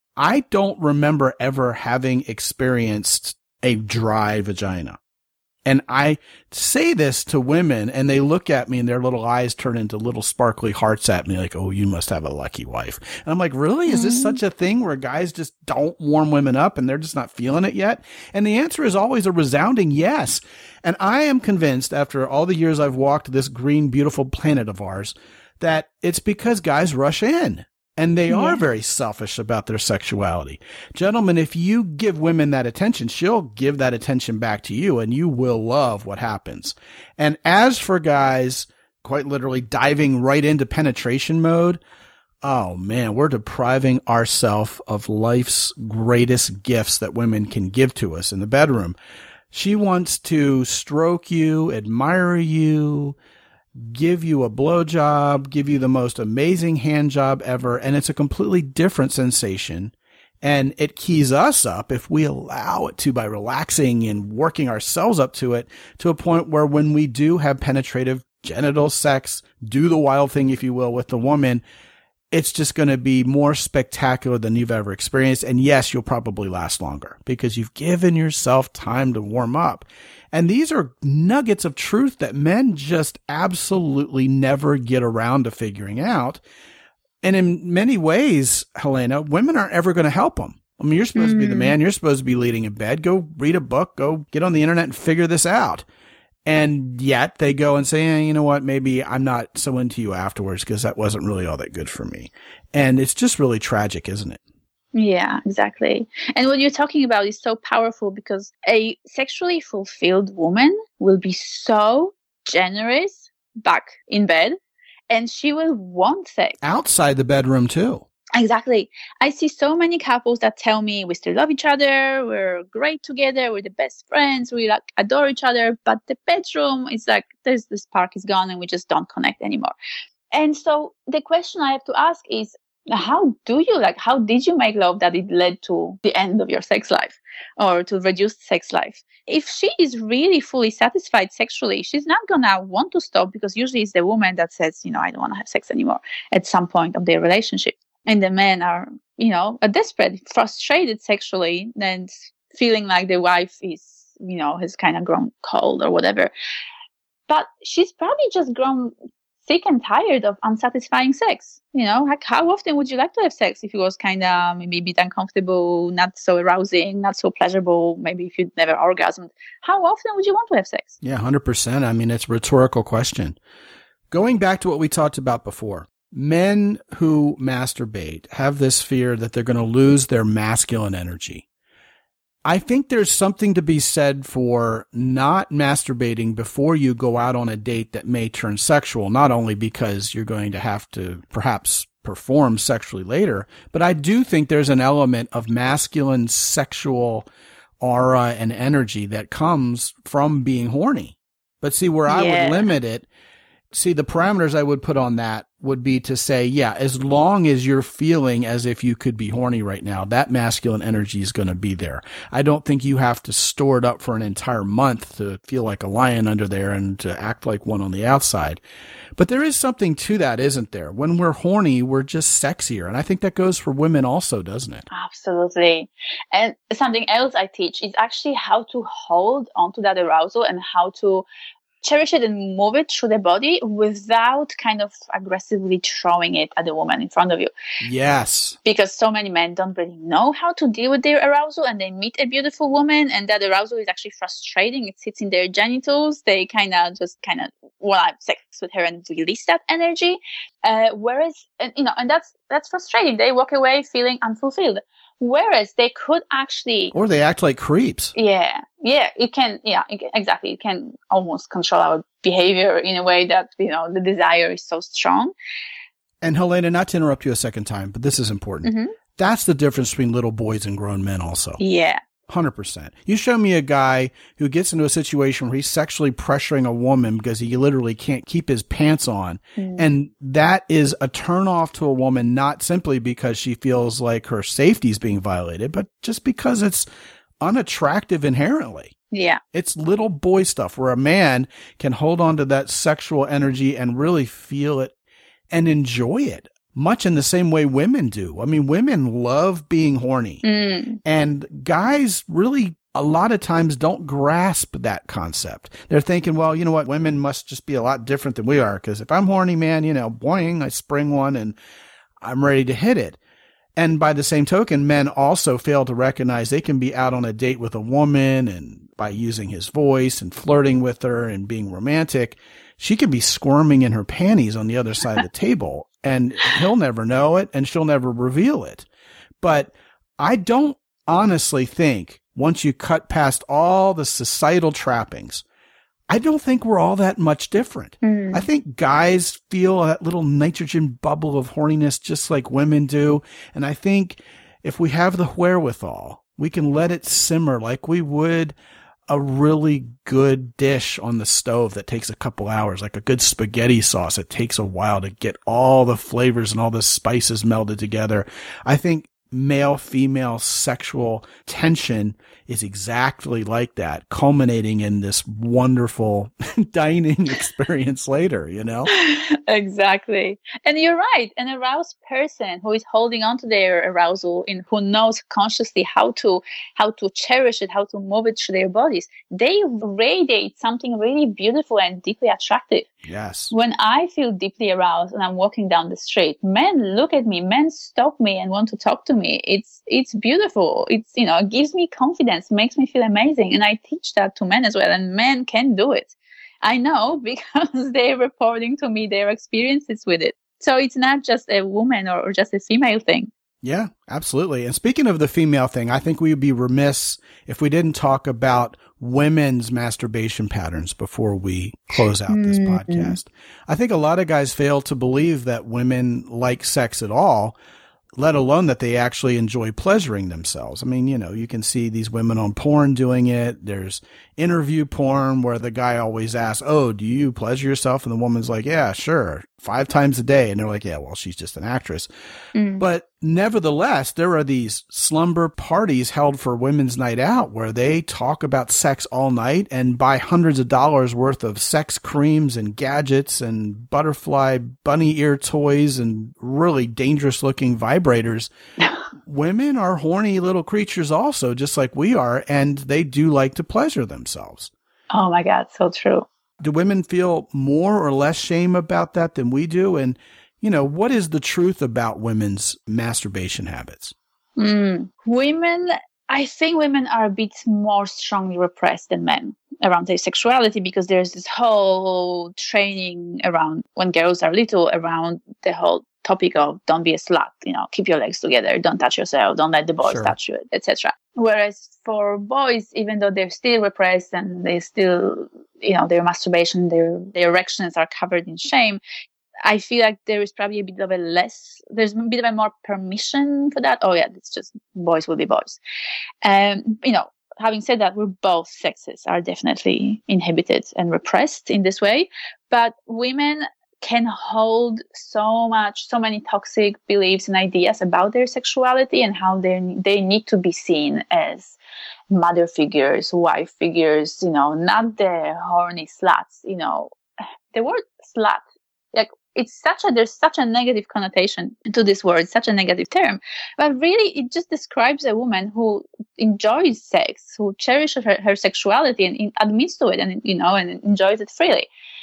I don't remember ever having experienced a dry vagina. And I say this to women, and they look at me and their little eyes turn into little sparkly hearts at me like, oh, you must have a lucky wife. And I'm like, really? Is this such a thing where guys just don't warm women up and they're just not feeling it yet? And the answer is always a resounding yes. And I am convinced, after all the years I've walked this green, beautiful planet of ours, that it's because guys rush in. And they are yeah. very selfish about their sexuality. Gentlemen, if you give women that attention, she'll give that attention back to you, and you will love what happens. And as for guys, quite literally diving right into penetration mode, oh man, we're depriving ourselves of life's greatest gifts that women can give to us in the bedroom. She wants to stroke you, admire you, give you a blowjob, give you the most amazing hand job ever, and it's a completely different sensation. And it keys us up if we allow it to by relaxing and working ourselves up to it, to a point where when we do have penetrative genital sex, do the wild thing, if you will, with the woman, it's just going to be more spectacular than you've ever experienced. And yes, you'll probably last longer because you've given yourself time to warm up. And these are nuggets of truth that men just absolutely never get around to figuring out. And in many ways, Helena, women aren't ever going to help them. I mean, you're supposed mm. to be the man. You're supposed to be leading in bed. Go read a book. Go get on the internet and figure this out. And yet they go and say, eh, you know what, maybe I'm not so into you afterwards because that wasn't really all that good for me. And it's just really tragic, isn't it? Yeah, exactly. And what you're talking about is so powerful, because a sexually fulfilled woman will be so generous back in bed, and she will want sex. Outside the bedroom too. Exactly. I see so many couples that tell me we still love each other, we're great together, we're the best friends, we like adore each other, but the bedroom is like, there's the spark is gone and we just don't connect anymore. And so the question I have to ask is, how do you like, how did you make love that it led to the end of your sex life or to reduced sex life? If she is really fully satisfied sexually, she's not going to want to stop, because usually it's the woman that says, you know, I don't want to have sex anymore at some point of their relationship. And the men are, you know, desperate, frustrated sexually, and feeling like the wife is you know, has kind of grown cold or whatever. But she's probably just grown sick and tired of unsatisfying sex. You know, like how often would you like to have sex if it was kind of maybe a bit uncomfortable, not so arousing, not so pleasurable, maybe if you'd never orgasmed? How often would you want to have sex? Yeah, one hundred percent. I mean, it's a rhetorical question. Going back to what we talked about before, men who masturbate have this fear that they're going to lose their masculine energy. I think there's something to be said for not masturbating before you go out on a date that may turn sexual, not only because you're going to have to perhaps perform sexually later, but I do think there's an element of masculine sexual aura and energy that comes from being horny. But see, where I Yeah. would limit it, see, the parameters I would put on that would be to say, yeah, as long as you're feeling as if you could be horny right now, that masculine energy is going to be there. I don't think you have to store it up for an entire month to feel like a lion under there and to act like one on the outside. But there is something to that, isn't there? When we're horny, we're just sexier. And I think that goes for women also, doesn't it? Absolutely. And something else I teach is actually how to hold onto that arousal and how to cherish it and move it through the body without kind of aggressively throwing it at the woman in front of you. Yes. Because so many men don't really know how to deal with their arousal, and they meet a beautiful woman and that arousal is actually frustrating. It sits in their genitals. They kind of just kind of want to have sex with her and release that energy. Uh, whereas, and, you know, and that's, that's frustrating. They walk away feeling unfulfilled. Whereas they could actually, Or they act like creeps. yeah, yeah, it can, yeah, it, exactly. It can almost control our behavior in a way that, you know, the desire is so strong. And Helena, not to interrupt you a second time, but this is important. Mm-hmm. That's the difference between little boys and grown men also. Yeah. one hundred percent. You show me a guy who gets into a situation where he's sexually pressuring a woman because he literally can't keep his pants on. Mm. And that is a turnoff to a woman, not simply because she feels like her safety is being violated, but just because it's unattractive inherently. Yeah. It's little boy stuff where a man can hold on to that sexual energy and really feel it and enjoy it, much in the same way women do. I mean, women love being horny. Mm. And guys really a lot of times don't grasp that concept. They're thinking, well, you know what? Women must just be a lot different than we are. Because if I'm horny, man, you know, boing, I spring one and I'm ready to hit it. And by the same token, men also fail to recognize they can be out on a date with a woman and by using his voice and flirting with her and being romantic, she could be squirming in her panties on the other side of the table. And he'll never know it and she'll never reveal it. But I don't honestly think once you cut past all the societal trappings, I don't think we're all that much different. Mm. I think guys feel that little nitrogen bubble of horniness just like women do. And I think if we have the wherewithal, we can let it simmer like we would a really good dish on the stove that takes a couple hours, like a good spaghetti sauce. It takes a while to get all the flavors and all the spices melded together. I think male-female sexual tension is exactly like that, culminating in this wonderful dining experience later, you know? Exactly. And you're right. An aroused person who is holding on to their arousal and who knows consciously how to, how to cherish it, how to move it through their bodies, they radiate something really beautiful and deeply attractive. Yes. When I feel deeply aroused and I'm walking down the street, men look at me, men stop me and want to talk to me. It's, it's beautiful. It's, you know, it gives me confidence, makes me feel amazing. And I teach that to men as well. And men can do it. I know because they're reporting to me their experiences with it. So it's not just a woman or, or just a female thing. Yeah, absolutely. And speaking of the female thing, I think we would be remiss if we didn't talk about women's masturbation patterns before we close out this Mm-hmm. podcast. I think a lot of guys fail to believe that women like sex at all, let alone that they actually enjoy pleasuring themselves. I mean, you know, you can see these women on porn doing it. There's interview porn where the guy always asks, oh, do you pleasure yourself? And the woman's like, yeah, sure. Five times a day. And they're like, yeah, well, she's just an actress. Mm. But nevertheless, there are these slumber parties held for women's night out where they talk about sex all night and buy hundreds of dollars worth of sex creams and gadgets and butterfly bunny ear toys and really dangerous looking vibrators women are horny little creatures also, just like we are, and they do like to pleasure themselves. Oh my God, so true. Do women feel more or less shame about that than we do? And, you know, what is the truth about women's masturbation habits? Mm. Women, I think women are a bit more strongly repressed than men around their sexuality, because there's this whole training around, when girls are little, around the whole topic of don't be a slut, you know, keep your legs together, don't touch yourself, don't let the boys Sure. touch you, et cetera. Whereas for boys, even though they're still repressed and they still, you know, their masturbation, their, their erections are covered in shame, I feel like there is probably a bit of a less, there's a bit of a more permission for that. Oh yeah, it's just boys will be boys. Um, you know, having said that, we're both sexes are definitely inhibited and repressed in this way, but women can hold so much, so many toxic beliefs and ideas about their sexuality and how they they need to be seen as mother figures, wife figures, you know, not the horny sluts, you know. The word slut, like, it's such a, there's such a negative connotation to this word, such a negative term, but really it just describes a woman who enjoys sex, who cherishes her, her sexuality and, and admits to it and, you know, and enjoys it freely.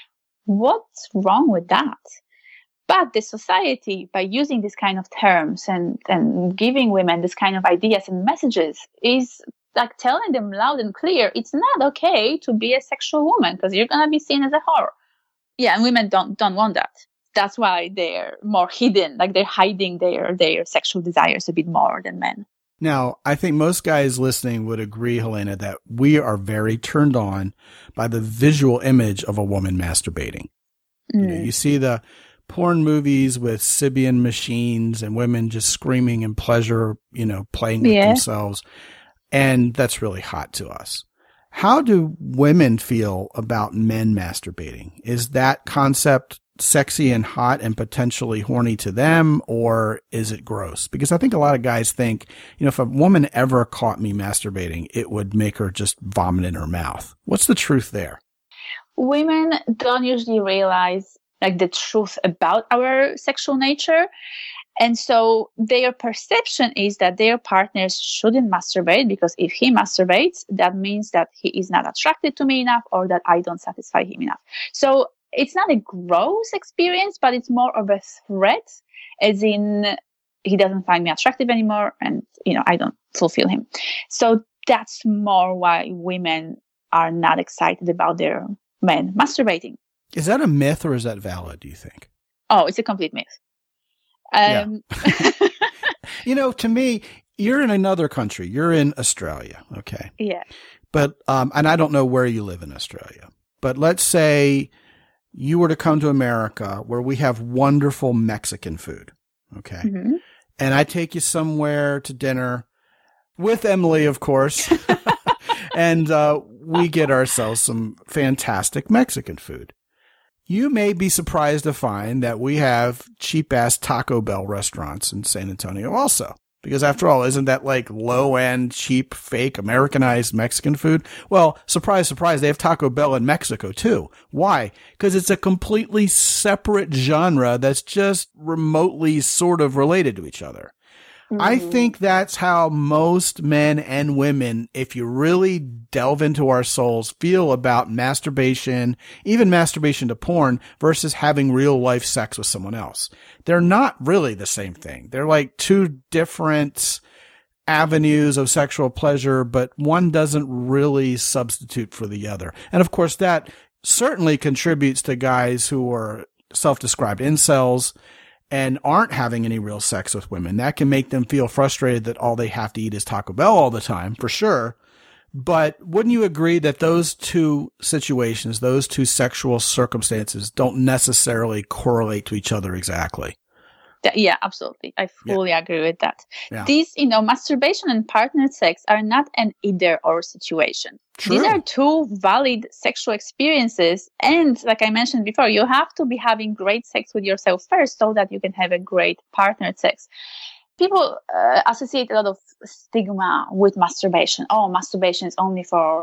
What's wrong with that? But the society, by using these kind of terms and, and giving women this kind of ideas and messages, is like telling them loud and clear, it's not okay to be a sexual woman because you're going to be seen as a whore. Yeah, and women don't don't want that. That's why they're more hidden, like they're hiding their, their sexual desires a bit more than men. Now, I think most guys listening would agree, Helena, that we are very turned on by the visual image of a woman masturbating. Mm. You know, you see the porn movies with Sybian machines and women just screaming in pleasure, you know, playing with yeah. themselves. And that's really hot to us. How do women feel about men masturbating? Is that concept sexy and hot and potentially horny to them, or is it gross? Because I think a lot of guys think, you know, if a woman ever caught me masturbating, it would make her just vomit in her mouth. What's the truth there? Women don't usually realize like the truth about our sexual nature. And so their perception is that their partners shouldn't masturbate, because if he masturbates, that means that he is not attracted to me enough or that I don't satisfy him enough. So it's not a gross experience, but it's more of a threat, as in he doesn't find me attractive anymore and, you know, I don't fulfill him. So that's more why women are not excited about their men masturbating. Is that a myth or is that valid, do you think? Oh, it's a complete myth. Um, yeah. You know, to me, you're in another country. You're in Australia. Okay. Yeah. But, um, and I don't know where you live in Australia, but let's say you were to come to America where we have wonderful Mexican food. Okay. Mm-hmm. And I take you somewhere to dinner with Emily, of course. And, uh, we get ourselves some fantastic Mexican food. You may be surprised to find that we have cheap-ass Taco Bell restaurants in San Antonio also. Because after all, isn't that like low-end, cheap, fake, Americanized Mexican food? Well, surprise, surprise, they have Taco Bell in Mexico too. Why? Because it's a completely separate genre that's just remotely sort of related to each other. Mm-hmm. I think that's how most men and women, if you really delve into our souls, feel about masturbation, even masturbation to porn, versus having real life sex with someone else. They're not really the same thing. They're like two different avenues of sexual pleasure, but one doesn't really substitute for the other. And of course, that certainly contributes to guys who are self-described incels and aren't having any real sex with women. That can make them feel frustrated that all they have to eat is Taco Bell all the time, for sure. But wouldn't you agree that those two situations, those two sexual circumstances, don't necessarily correlate to each other exactly? Yeah, absolutely. I fully yeah. agree with that. Yeah. These, you know, masturbation and partnered sex are not an either or situation. True. These are two valid sexual experiences. And like I mentioned before, you have to be having great sex with yourself first so that you can have a great partnered sex. People uh, associate a lot of stigma with masturbation. Oh, masturbation is only for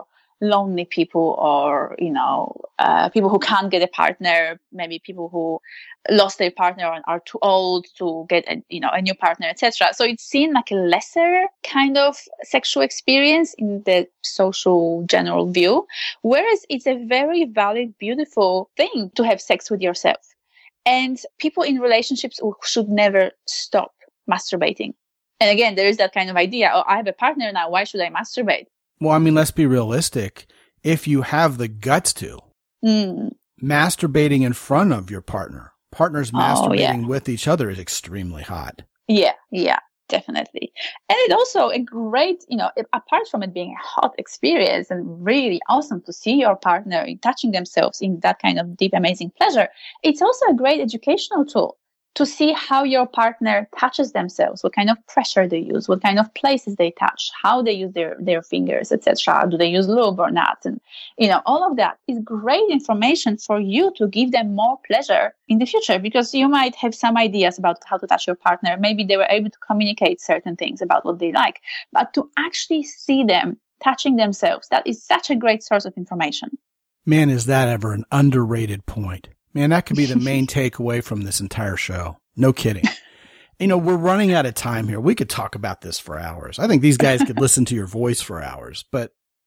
lonely people, or, you know, uh, people who can't get a partner, maybe people who lost their partner and are too old to get a, you know, a new partner, et cetera. So it's seen like a lesser kind of sexual experience in the social general view, whereas it's a very valid, beautiful thing to have sex with yourself. And people in relationships should never stop masturbating. And again, there is that kind of idea, oh, I have a partner now, why should I masturbate? Well, I mean, let's be realistic. If you have the guts to, mm. masturbating in front of your partner, partners oh, masturbating yeah. with each other is extremely hot. Yeah, yeah, definitely. And it's also a great, you know, apart from it being a hot experience and really awesome to see your partner touching themselves in that kind of deep, amazing pleasure, it's also a great educational tool to see how your partner touches themselves, what kind of pressure they use, what kind of places they touch, how they use their, their fingers, et cetera. Do they use lube or not? And, you know, all of that is great information for you to give them more pleasure in the future, because you might have some ideas about how to touch your partner. Maybe they were able to communicate certain things about what they like, but to actually see them touching themselves, that is such a great source of information. Man, is that ever an underrated point? Man, that could be the main takeaway from this entire show. No kidding. You know, we're running out of time here. We could talk about this for hours. I think these guys could listen to your voice for hours, but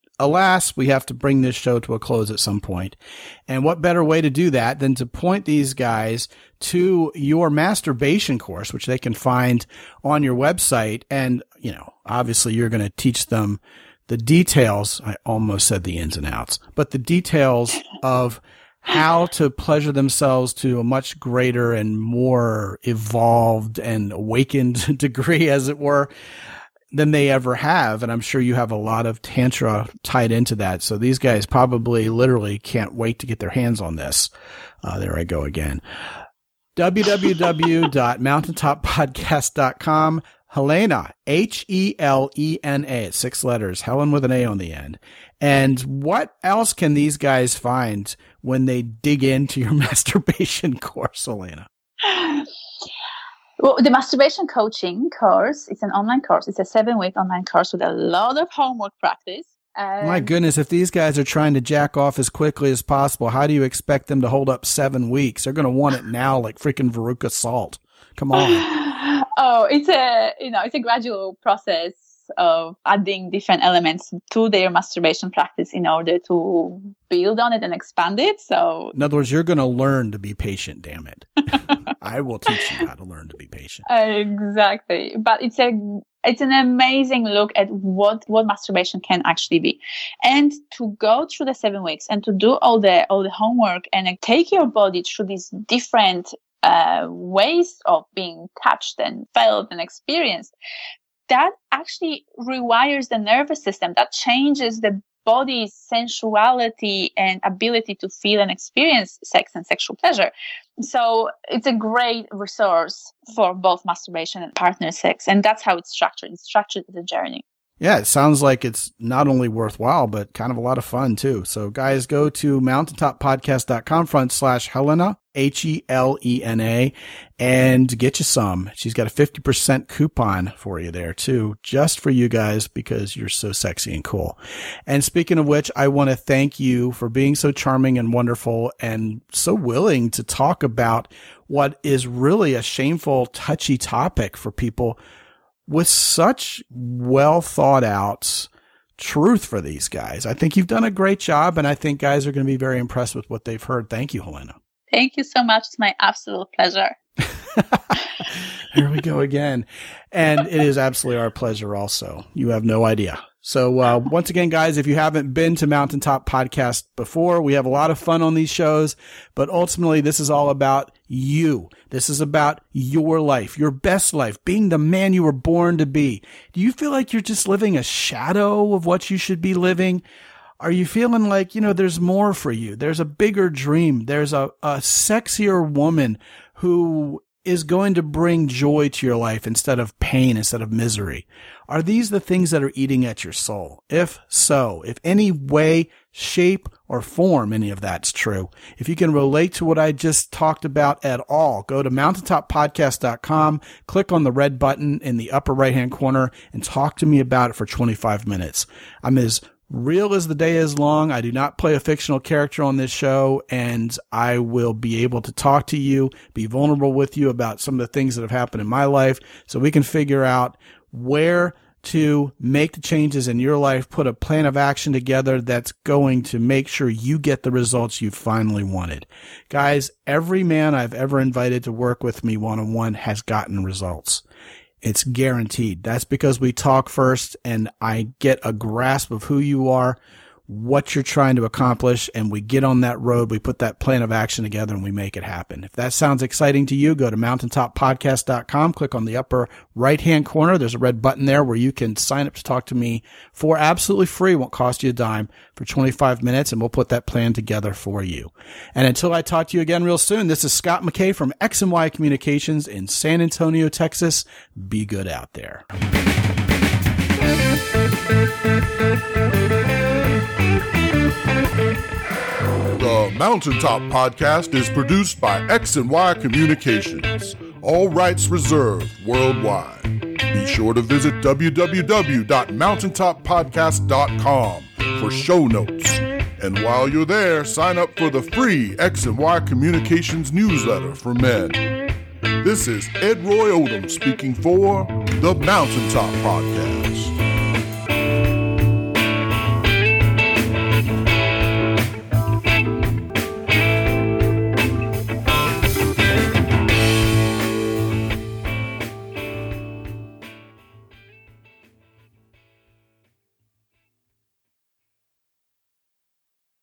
alas, we have to bring this show to a close at some point. And what better way to do that than to point these guys to your masturbation course, which they can find on your website. And, you know, obviously you're going to teach them the details. I almost said the ins and outs, but the details of how to pleasure themselves to a much greater and more evolved and awakened degree, as it were, than they ever have. And I'm sure you have a lot of tantra tied into that. So these guys probably literally can't wait to get their hands on this. Uh, there I go again. w w w dot mountaintop podcast dot com. Helena, H E L E N A, it's six letters, Helen with an A on the end. And what else can these guys find when they dig into your masturbation course, Helena? Well, the masturbation coaching course, it's an online course. It's a seven-week online course with a lot of homework practice. Um, My goodness, if these guys are trying to jack off as quickly as possible, how do you expect them to hold up seven weeks? They're going to want it now like freaking Veruca Salt. Come on. Oh, it's a, you know, it's a gradual process of adding different elements to their masturbation practice in order to build on it and expand it. So, in other words, you're going to learn to be patient, damn it. I will teach you how to learn to be patient. Exactly. But it's a, it's an amazing look at what, what masturbation can actually be. And to go through the seven weeks and to do all the, all the homework and take your body through these different uh, ways of being touched and felt and experienced, that actually rewires the nervous system. That changes the body's sensuality and ability to feel and experience sex and sexual pleasure. So it's a great resource for both masturbation and partner sex. And that's how it's structured. It's structured as a journey. Yeah, it sounds like it's not only worthwhile, but kind of a lot of fun too. So guys, go to mountaintop podcast dot com front slash Helena, H E L E N A, and get you some. She's got a fifty percent coupon for you there too, just for you guys because you're so sexy and cool. And speaking of which, I want to thank you for being so charming and wonderful and so willing to talk about what is really a shameful, touchy topic for people with such well thought out truth for these guys. I think you've done a great job, and I think guys are going to be very impressed with what they've heard. Thank you, Helena. Thank you so much. It's my absolute pleasure. Here we go again. And it is absolutely our pleasure also. You have no idea. So uh, once again, guys, if you haven't been to Mountaintop Podcast before, we have a lot of fun on these shows, but ultimately this is all about you. This is about your life, your best life, being the man you were born to be. Do you feel like you're just living a shadow of what you should be living? Are you feeling like, you know, there's more for you? There's a bigger dream. There's a, a sexier woman who is going to bring joy to your life instead of pain, instead of misery. Are these the things that are eating at your soul? If so, if any way, shape, or form any of that's true, if you can relate to what I just talked about at all, go to mountaintop podcast dot com, click on the red button in the upper right-hand corner, and talk to me about it for twenty-five minutes. I'm as Real as the day is long. I do not play a fictional character on this show, and I will be able to talk to you, be vulnerable with you about some of the things that have happened in my life so we can figure out where to make the changes in your life, put a plan of action together that's going to make sure you get the results you finally wanted. Guys, every man I've ever invited to work with me one-on-one has gotten results. It's guaranteed. That's because we talk first and I get a grasp of who you are, what you're trying to accomplish, and we get on that road, we put that plan of action together, and we make it happen. If that sounds exciting to you, go to mountaintop podcast dot com, click on the upper right-hand corner. There's a red button there where you can sign up to talk to me for absolutely free. Won't cost you a dime for twenty-five minutes, and we'll put that plan together for you. And until I talk to you again real soon, this is Scott McKay from X and Y Communications in San Antonio, Texas. Be good out there. The Mountaintop Podcast is produced by X and Y Communications. All rights reserved worldwide. Be sure to visit w w w dot mountaintop podcast dot com for show notes. And while you're there, sign up for the free X and Y Communications newsletter for men. This is Ed Roy Odom speaking for the Mountaintop Podcast.